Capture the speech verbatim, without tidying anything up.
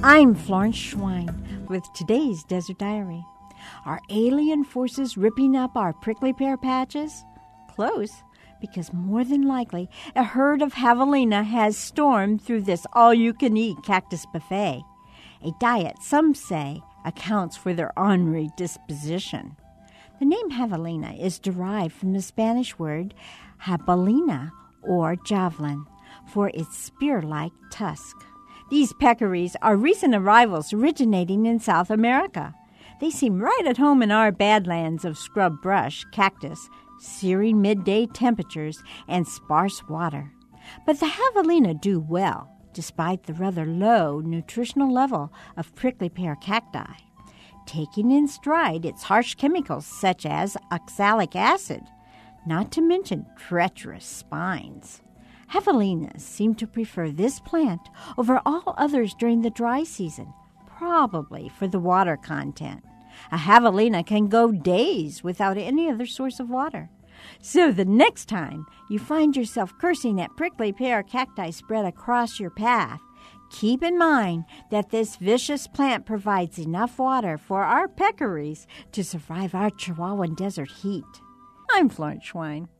I'm Florence Schwein with today's Desert Diary. Are alien forces ripping up our prickly pear patches? Close, because more than likely a herd of javelina has stormed through this all-you-can-eat cactus buffet. A diet, some say, accounts for their ornery disposition. The name javelina is derived from the Spanish word jabalina, or javelin, for its spear-like tusk. These peccaries are recent arrivals originating in South America. They seem right at home in our badlands of scrub brush, cactus, searing midday temperatures, and sparse water. But the javelina do well, despite the rather low nutritional level of prickly pear cacti, taking in stride its harsh chemicals such as oxalic acid, not to mention treacherous spines. Javelinas seem to prefer this plant over all others during the dry season, probably for the water content. A javelina can go days without any other source of water. So the next time you find yourself cursing at prickly pear cacti spread across your path, keep in mind that this vicious plant provides enough water for our peccaries to survive our Chihuahuan desert heat. I'm Florence Schwein.